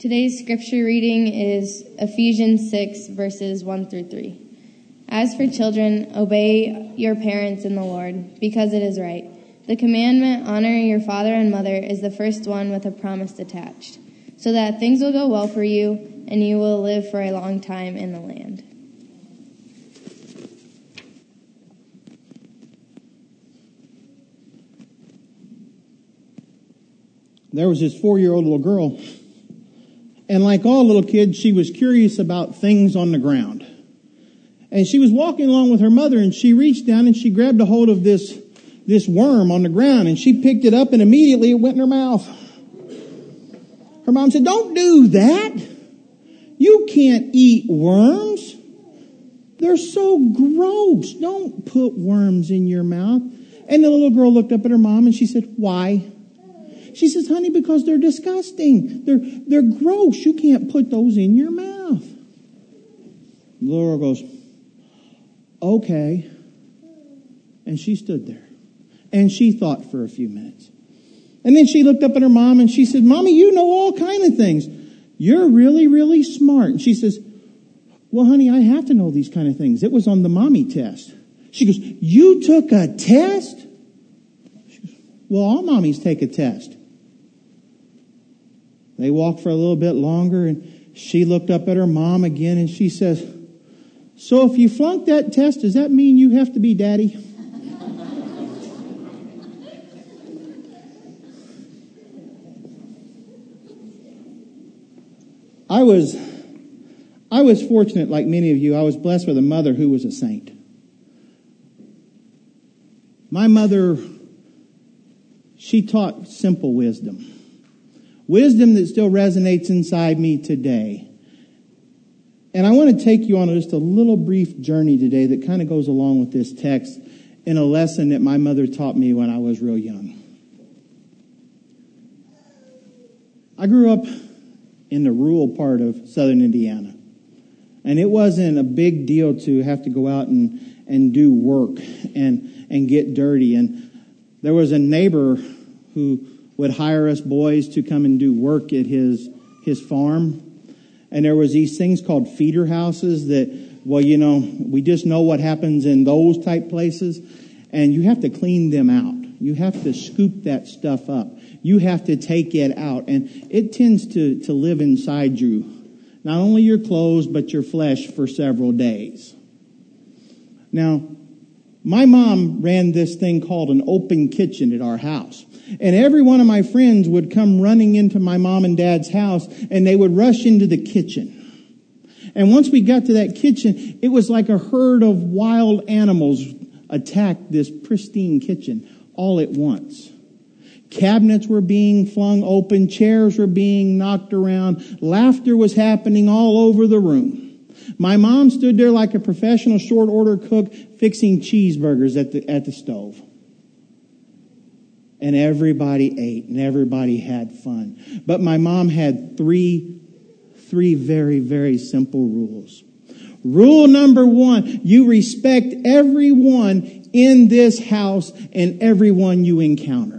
Today's scripture reading is Ephesians 6, verses 1 through 3. As for children, obey your parents in the Lord, because it is right. The commandment, honor your father and mother, is the first one with a promise attached, so that things will go well for you, and you will live for a long time in the land. There was this 4-year-old little girl, and like all little kids, she was curious about things on the ground. And she was walking along with her mother, and she reached down and she grabbed a hold of this worm on the ground, and she picked it up, and immediately it went in her mouth. Her mom said, "Don't do that. You can't eat worms. They're so gross. Don't put worms in your mouth." And the little girl looked up at her mom and she said, "Why?" She says, "Honey, because they're disgusting. They're gross. You can't put those in your mouth." The little girl goes, "Okay." And she stood there. And she thought for a few minutes. And then she looked up at her mom and she said, "Mommy, you know all kinds of things. You're really, really smart." And she says, "Well, honey, I have to know these kind of things. It was on the mommy test." She goes, "You took a test?" She goes, "Well, all mommies take a test." They walked for a little bit longer, and she looked up at her mom again, and she says, "So if you flunked that test, does that mean you have to be daddy?" I was fortunate, like many of you. I was blessed with a mother who was a saint. My mother, she taught simple wisdom. Wisdom that still resonates inside me today. And I want to take you on just a little brief journey today that kind of goes along with this text in a lesson that my mother taught me when I was real young. I grew up in the rural part of southern Indiana. And it wasn't a big deal to have to go out and do work and get dirty. And there was a neighbor who would hire us boys to come and do work at his farm. And there was these things called feeder houses that, well, you know, we just know what happens in those type places. And you have to clean them out. You have to scoop that stuff up. You have to take it out. And it tends to live inside you. Not only your clothes, but your flesh for several days. Now, my mom ran this thing called an open kitchen at our house. And every one of my friends would come running into my mom and dad's house, and they would rush into the kitchen. And once we got to that kitchen, it was like a herd of wild animals attacked this pristine kitchen all at once. Cabinets were being flung open, chairs were being knocked around, laughter was happening all over the room. My mom stood there like a professional short order cook fixing cheeseburgers at the stove. And everybody ate and everybody had fun. But my mom had three very, very simple rules. Rule number 1, you respect everyone in this house and everyone you encounter.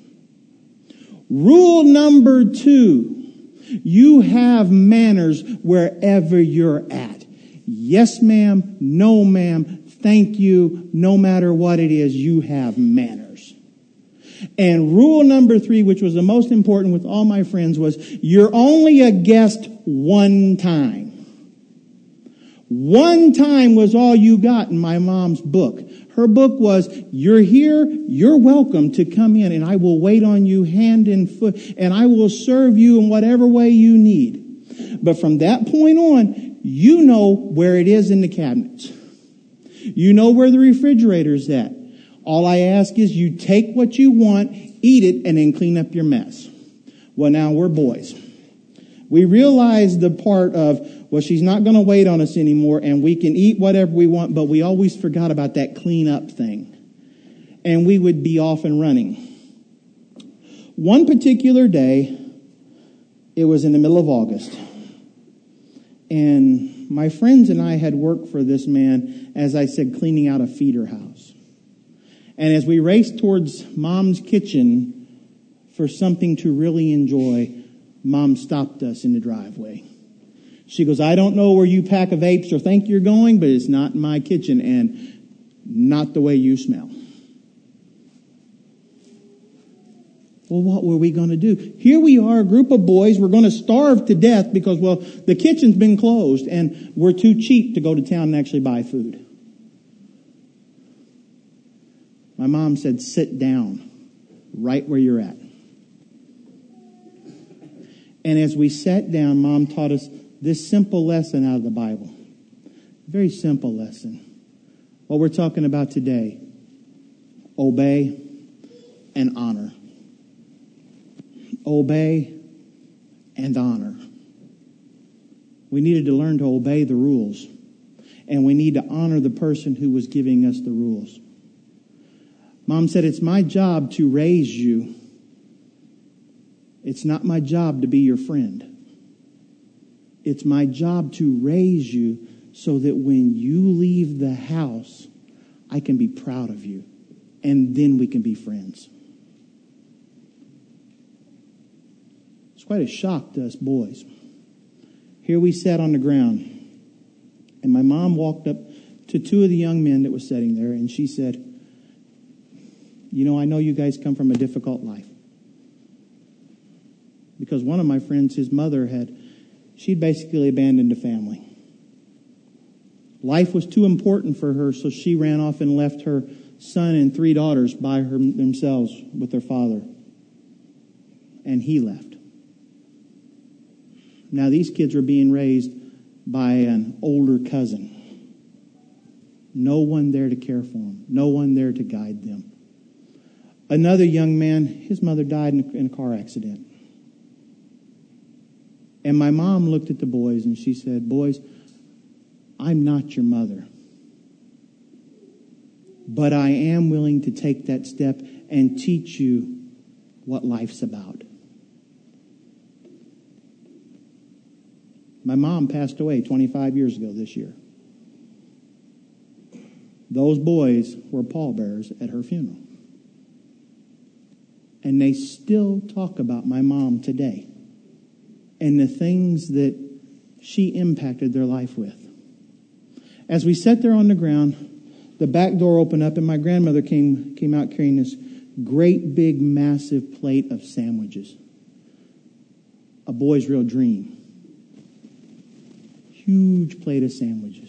Rule number 2, you have manners wherever you're at. Yes, ma'am. No, ma'am. Thank you. No matter what it is, you have manners. And rule number 3, which was the most important with all my friends, was you're only a guest one time. One time was all you got in my mom's book. Her book was, you're here, you're welcome to come in, and I will wait on you hand and foot, and I will serve you in whatever way you need. But from that point on, you know where it is in the cabinets. You know where the refrigerator's at. All I ask is you take what you want, eat it, and then clean up your mess. Well, now we're boys. We realize the part of, well, she's not going to wait on us anymore, and we can eat whatever we want, but we always forgot about that clean up thing. And we would be off and running. One particular day, it was in the middle of August, and my friends and I had worked for this man, as I said, cleaning out a feeder house. And as we raced towards Mom's kitchen for something to really enjoy, Mom stopped us in the driveway. She goes, I don't know where you pack of apes or think you're going, but it's not in my kitchen and not the way you smell. Well, what were we going to do? Here we are, a group of boys. We're going to starve to death because, well, the kitchen's been closed and we're too cheap to go to town and actually buy food. My mom said, sit down right where you're at. And as we sat down, Mom taught us this simple lesson out of the Bible. Very simple lesson. What we're talking about today. Obey and honor. Obey and honor. We needed to learn to obey the rules. And we need to honor the person who was giving us the rules. Mom said, it's my job to raise you. It's not my job to be your friend. It's my job to raise you so that when you leave the house, I can be proud of you. And then we can be friends. It's quite a shock to us boys. Here we sat on the ground. And my mom walked up to two of the young men that were sitting there. And she said, you know, I know you guys come from a difficult life. Because one of my friends, his mother she'd basically abandoned the family. Life was too important for her, so she ran off and left her son and 3 daughters by themselves with their father. And he left. Now these kids were being raised by an older cousin. No one there to care for them. No one there to guide them. Another young man, his mother died in a car accident. And my mom looked at the boys and she said, boys, I'm not your mother. But I am willing to take that step and teach you what life's about. My mom passed away 25 years ago this year. Those boys were pallbearers at her funeral. And they still talk about my mom today and the things that she impacted their life with. As we sat there on the ground, the back door opened up and my grandmother came out carrying this great big massive plate of sandwiches. A boy's real dream. Huge plate of sandwiches.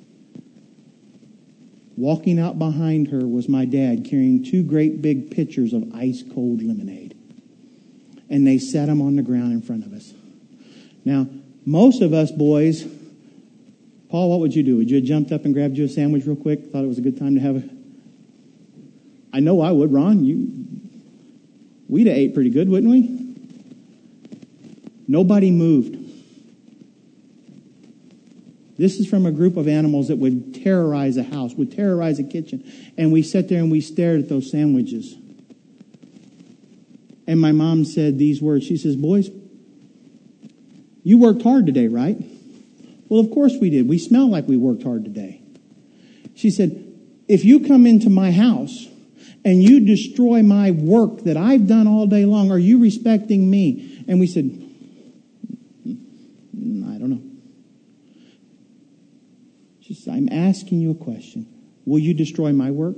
Walking out behind her was my dad carrying 2 great big pitchers of ice cold lemonade. And they set them on the ground in front of us. Now, most of us boys, Paul, what would you do? Would you have jumped up and grabbed you a sandwich real quick? Thought it was a good time to have I know I would, Ron. We'd have ate pretty good, wouldn't we? Nobody moved. This is from a group of animals that would terrorize a house, would terrorize a kitchen. And we sat there and we stared at those sandwiches. And my mom said these words. She says, boys, you worked hard today, right? Well, of course we did. We smell like we worked hard today. She said, if you come into my house and you destroy my work that I've done all day long, are you respecting me? And we said, I don't know. She said, I'm asking you a question. Will you destroy my work?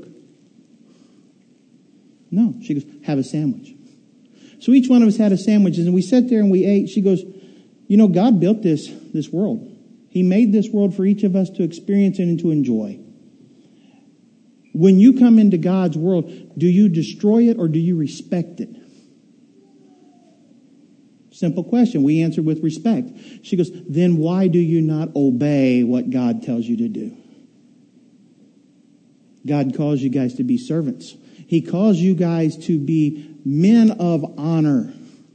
No. She goes, have a sandwich. So each one of us had a sandwich, and we sat there and we ate. She goes, you know, God built this world. He made this world for each of us to experience and to enjoy. When you come into God's world, do you destroy it or do you respect it? Simple question. We answered with respect. She goes, then why do you not obey what God tells you to do? God calls you guys to be servants. He calls you guys to be men of honor.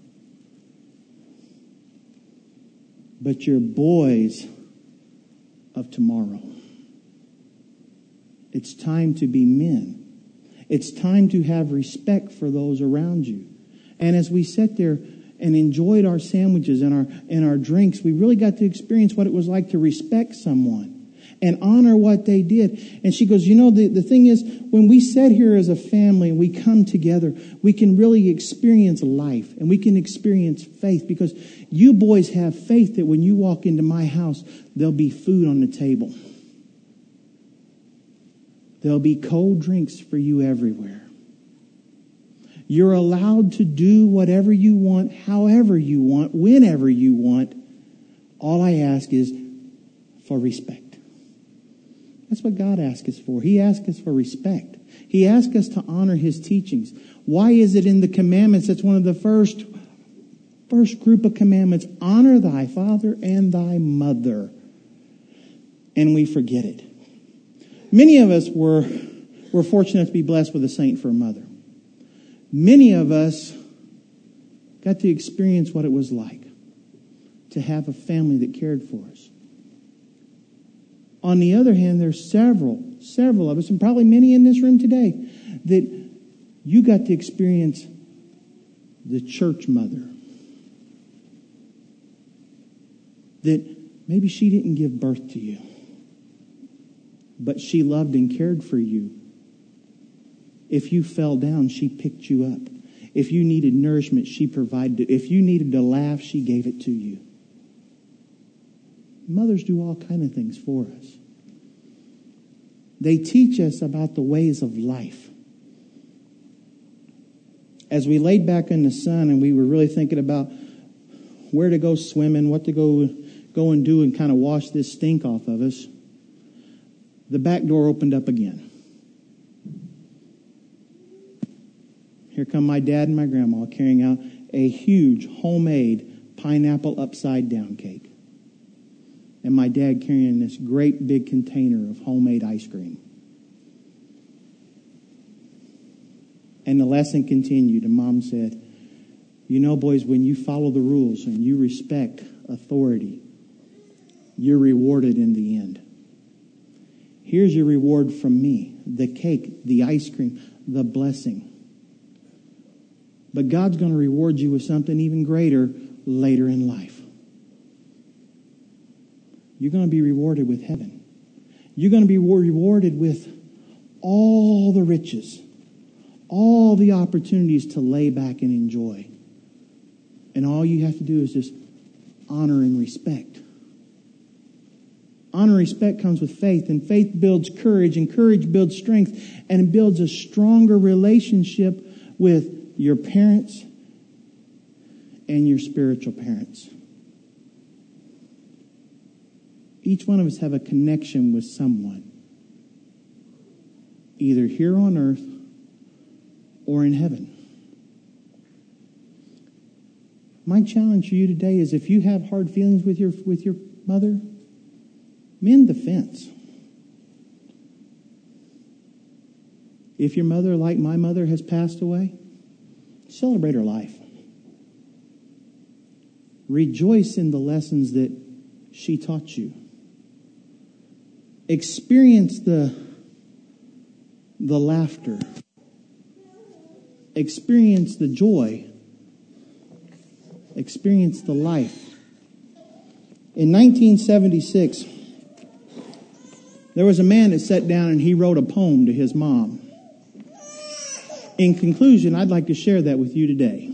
But you're boys of tomorrow. It's time to be men. It's time to have respect for those around you. And as we sat there and enjoyed our sandwiches and our drinks, we really got to experience what it was like to respect someone and honor what they did. And she goes, the thing is, when we sit here as a family and we come together, we can really experience life and we can experience faith, because you boys have faith that when you walk into my house, there'll be food on the table. There'll be cold drinks for you everywhere. You're allowed to do whatever you want, however you want, whenever you want. All I ask is for respect. That's what God asks us for. He asks us for respect. He asks us to honor His teachings. Why is it in the commandments? That's one of the first group of commandments. Honor thy father and thy mother. And we forget it. Many of us were fortunate to be blessed with a saint for a mother. Many of us got to experience what it was like to have a family that cared for us. On the other hand, there's several of us, and probably many in this room today, that you got to experience the church mother. That maybe she didn't give birth to you, but she loved and cared for you. If you fell down, she picked you up. If you needed nourishment, she provided it. If you needed to laugh, she gave it to you. Mothers do all kinds of things for us. They teach us about the ways of life. As we laid back in the sun and we were really thinking about where to go swimming, what to go and do and kind of wash this stink off of us, the back door opened up again. Here come my dad and my grandma carrying out a huge homemade pineapple upside down cake. And my dad carrying this great big container of homemade ice cream. And the lesson continued, and Mom said, boys, when you follow the rules and you respect authority, you're rewarded in the end. Here's your reward from me: the cake, the ice cream, the blessing. But God's going to reward you with something even greater later in life. You're going to be rewarded with heaven. You're going to be rewarded with all the riches, all the opportunities to lay back and enjoy. And all you have to do is just honor and respect. Honor and respect comes with faith, and faith builds courage, and courage builds strength, and it builds a stronger relationship with your parents and your spiritual parents. Each one of us have a connection with someone, either here on earth or in heaven. My challenge for you today is, if you have hard feelings with your mother, mend the fence. If your mother, like my mother, has passed away, celebrate her life. Rejoice in the lessons that she taught you. Experience the laughter. Experience the joy. Experience the life. In 1976, there was a man that sat down and he wrote a poem to his mom. In conclusion, I'd like to share that with you today.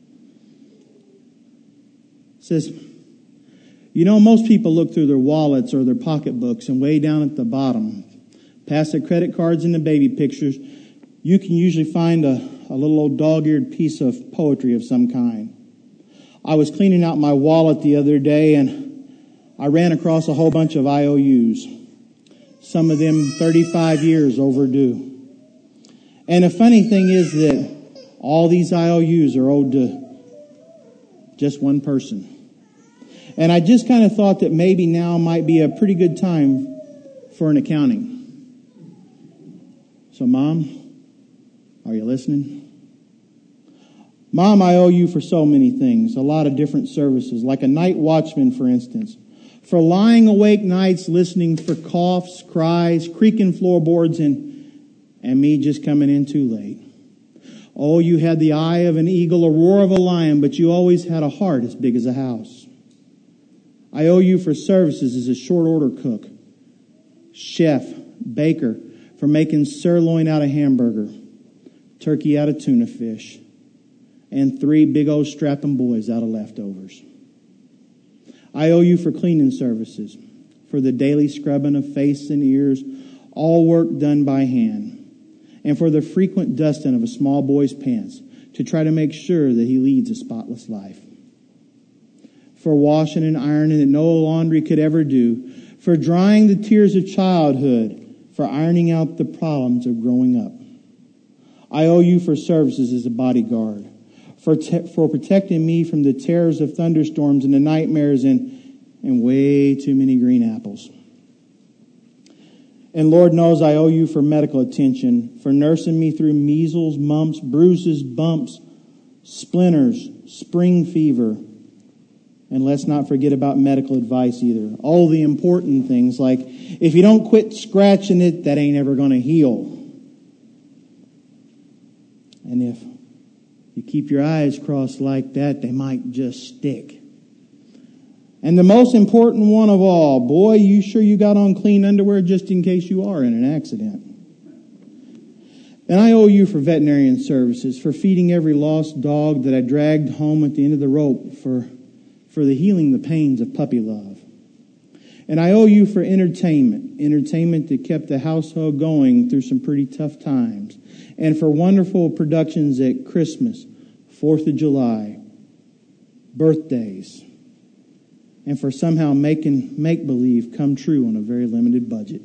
It says, most people look through their wallets or their pocketbooks, and way down at the bottom, past the credit cards and the baby pictures, you can usually find a little old dog-eared piece of poetry of some kind. I was cleaning out my wallet the other day, and I ran across a whole bunch of IOUs. Some of them 35 years overdue. And the funny thing is that all these IOUs are owed to just one person. And I just kind of thought that maybe now might be a pretty good time for an accounting. So, Mom, are you listening? Mom, I owe you for so many things, a lot of different services, like a night watchman, for instance, for lying awake nights listening for coughs, cries, creaking floorboards, and me just coming in too late. Oh, you had the eye of an eagle, a roar of a lion, but you always had a heart as big as a house. I owe you for services as a short order cook, chef, baker, for making sirloin out of hamburger, turkey out of tuna fish, and 3 big old strapping boys out of leftovers. I owe you for cleaning services, for the daily scrubbing of face and ears, all work done by hand, and for the frequent dusting of a small boy's pants to try to make sure that he leads a spotless life. For washing and ironing that no laundry could ever do, for drying the tears of childhood, for ironing out the problems of growing up. I owe you for services as a bodyguard, for protecting me from the terrors of thunderstorms and the nightmares and way too many green apples. And Lord knows I owe you for medical attention, for nursing me through measles, mumps, bruises, bumps, splinters, spring fever. And let's not forget about medical advice either. All the important things like, if you don't quit scratching it, that ain't ever going to heal. And if you keep your eyes crossed like that, they might just stick. And the most important one of all, boy, you sure you got on clean underwear just in case you are in an accident. And I owe you for veterinarian services, for feeding every lost dog that I dragged home at the end of the rope, for the healing the pains of puppy love. And I owe you for entertainment that kept the household going through some pretty tough times, and for wonderful productions at Christmas, 4th of July, birthdays, and for somehow making make-believe come true on a very limited budget.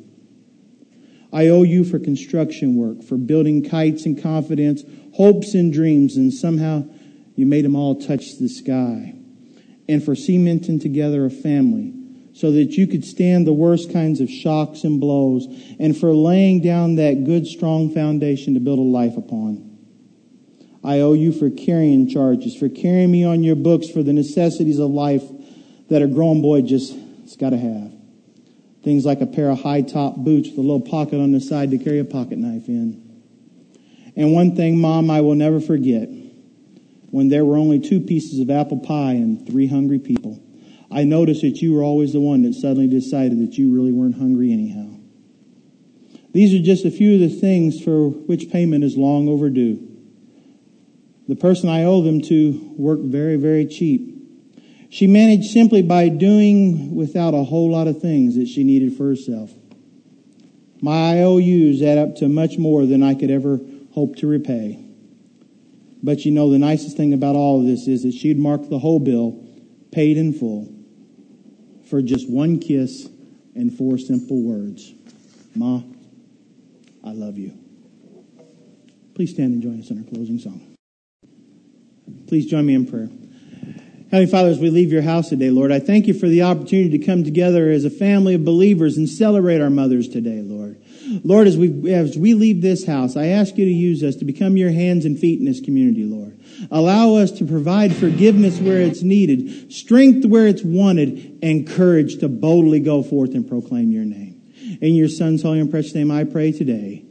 I owe you for construction work, for building kites and confidence, hopes and dreams, and somehow you made them all touch the sky. And for cementing together a family so that you could stand the worst kinds of shocks and blows, and for laying down that good, strong foundation to build a life upon. I owe you for carrying charges, for carrying me on your books for the necessities of life that a grown boy just has got to have. Things like a pair of high-top boots with a little pocket on the side to carry a pocket knife in. And one thing, Mom, I will never forget. When there were only 2 pieces of apple pie and 3 hungry people, I noticed that you were always the one that suddenly decided that you really weren't hungry anyhow. These are just a few of the things for which payment is long overdue. The person I owe them to worked very, very cheap. She managed simply by doing without a whole lot of things that she needed for herself. My IOUs add up to much more than I could ever hope to repay. But you know, the nicest thing about all of this is that she'd marked the whole bill, paid in full, for just 1 kiss and 4 simple words. Ma, I love you. Please stand and join us in our closing song. Please join me in prayer. Heavenly Father, as we leave your house today, Lord, I thank you for the opportunity to come together as a family of believers and celebrate our mothers today, Lord. Lord, as we leave this house, I ask you to use us to become your hands and feet in this community, Lord. Allow us to provide forgiveness where it's needed, strength where it's wanted, and courage to boldly go forth and proclaim your name. In your Son's holy and precious name I pray today.